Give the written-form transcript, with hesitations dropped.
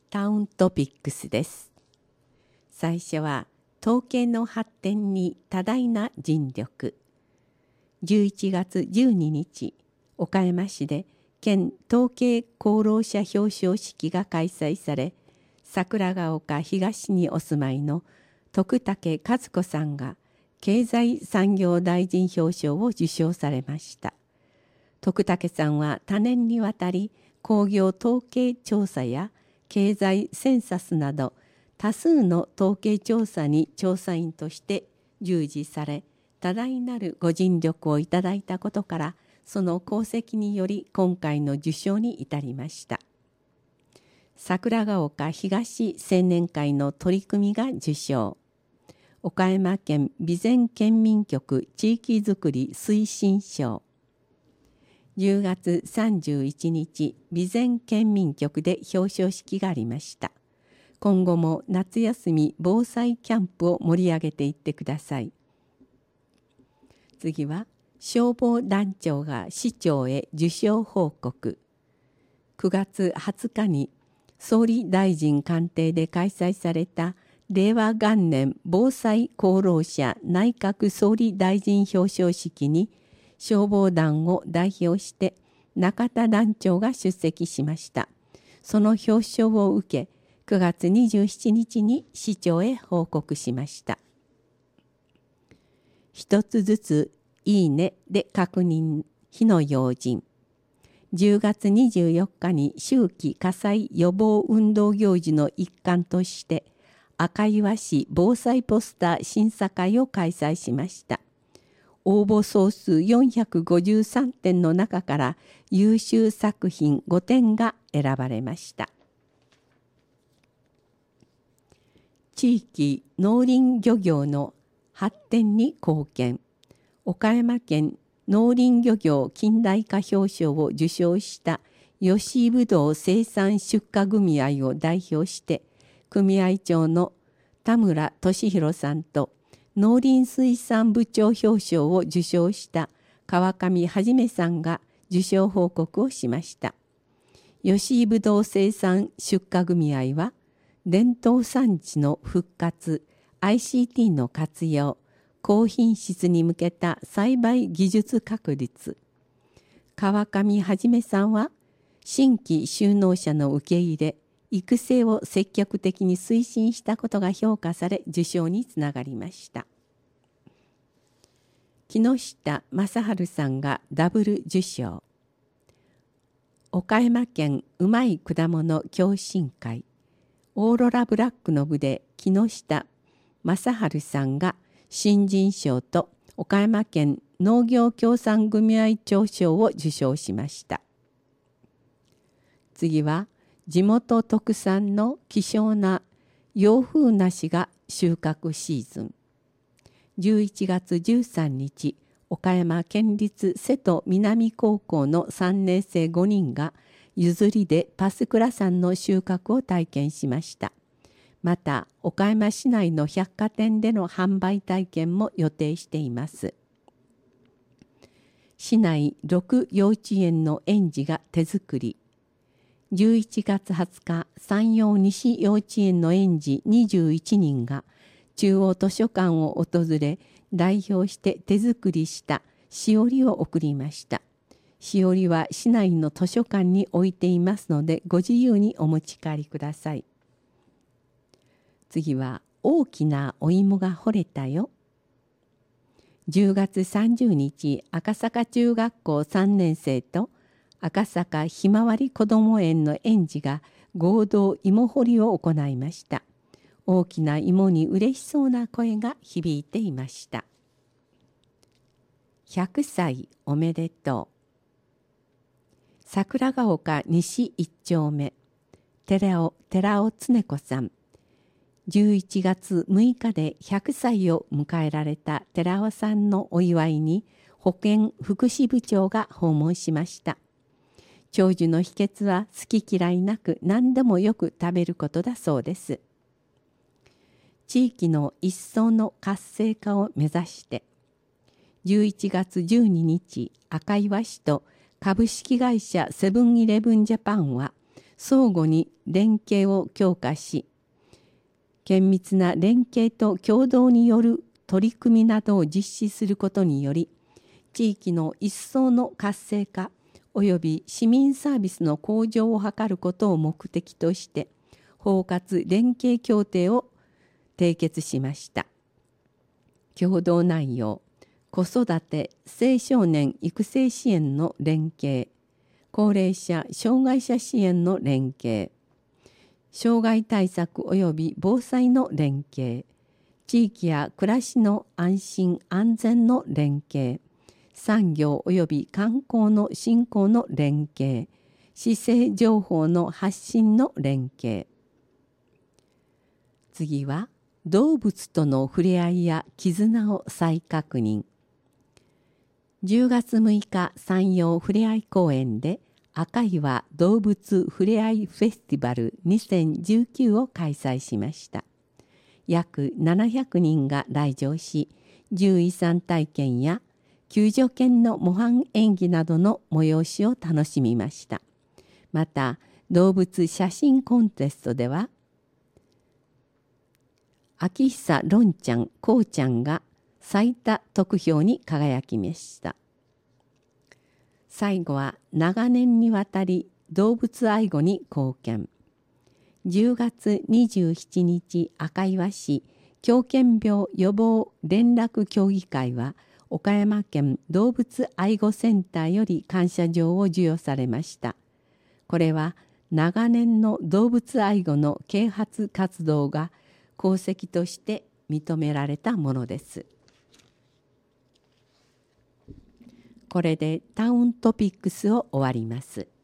タウントピックスです。最初は統計の発展に多大な尽力。11月12日、岡山市で県統計功労者表彰式が開催され、桜ヶ丘東にお住まいの徳武和子さんが経済産業大臣表彰を受賞されました。徳武さんは多年にわたり工業統計調査や経済センサスなど多数の統計調査に調査員として従事され、多大なるご尽力をいただいたことから、その功績により今回の受賞に至りました。桜ヶ丘東青年会の取り組みが受賞。岡山県備前県民局地域づくり推進賞。10月31日、備前県民局で表彰式がありました。今後も夏休み防災キャンプを盛り上げていってください。次は、消防団長が市長へ受賞報告。9月20日に総理大臣官邸で開催された令和元年防災功労者内閣総理大臣表彰式に、消防団を代表して中田団長が出席しました。その表彰を受け、9月27日に市長へ報告しました。一つずついいねで確認火の用心。10月24日に秋季火災予防運動行事の一環として赤岩市防災ポスター審査会を開催しました。応募総数453点の中から優秀作品5点が選ばれました。地域農林漁業の発展に貢献。岡山県農林漁業近代化表彰を受賞した吉井ぶどう生産出荷組合を代表して、組合長の田村俊弘さんと農林水産部長表彰を受賞した川上はじめさんが受賞報告をしました。吉井ぶどう生産出荷組合は、伝統産地の復活、ICT の活用、高品質に向けた栽培技術確立。川上はじめさんは、新規就農者の受け入れ、育成を積極的に推進したことが評価され、受賞につながりました。木下正治さんがダブル受賞。岡山県うまい果物共進会、オーロラブラックの部で木下正治さんが新人賞と岡山県農業協賛組合長賞を受賞しました。次は地元特産の希少な洋風梨が収穫シーズン。11月13日、岡山県立瀬戸南高校の3年生5人が譲りでパスクラさんの収穫を体験しました。また、岡山市内の百貨店での販売体験も予定しています。市内6幼稚園の園児が手作り。11月20日、山陽西幼稚園の園児21人が中央図書館を訪れ、代表して手作りしたしおりを送りました。しおりは市内の図書館に置いていますので、ご自由にお持ち帰りください。次は大きなお芋が掘れたよ。10月30日、赤坂中学校3年生と赤坂ひまわりこども園の園児が合同芋掘りを行いました。大きな芋に嬉しそうな声が響いていました。100歳おめでとう。桜ヶ丘西1丁目、寺尾恒子さん。11月6日で100歳を迎えられた寺尾さんのお祝いに保健福祉部長が訪問しました。長寿の秘訣は好き嫌いなく何でもよく食べることだそうです。地域の一層の活性化を目指して11月12日、赤岩市と株式会社セブンイレブンジャパンは相互に連携を強化し、緊密な連携と協働による取り組みなどを実施することにより、地域の一層の活性化及び市民サービスの向上を図ることを目的として、包括連携協定を締結しました。共同内容、子育て・青少年育成支援の連携、高齢者・障害者支援の連携、障害対策及び防災の連携、地域や暮らしの安心・安全の連携、産業及び観光の振興の連携、市政情報の発信の連携。次は、動物との触れ合いや絆を再確認。10月6日山陽ふれあい公園で赤岩動物ふれあいフェスティバル2019を開催しました。約700人が来場し、獣医さん体験や救助犬の模範演技などの催しを楽しみました。また、動物写真コンテストでは、秋久ロンちゃん、こうちゃんが最多得票に輝きました。最後は長年にわたり動物愛護に貢献。10月27日赤岩市狂犬病予防連絡協議会は岡山県動物愛護センターより感謝状を授与されました。これは長年の動物愛護の啓発活動が功績として認められたものです。これでタウントピックスを終わります。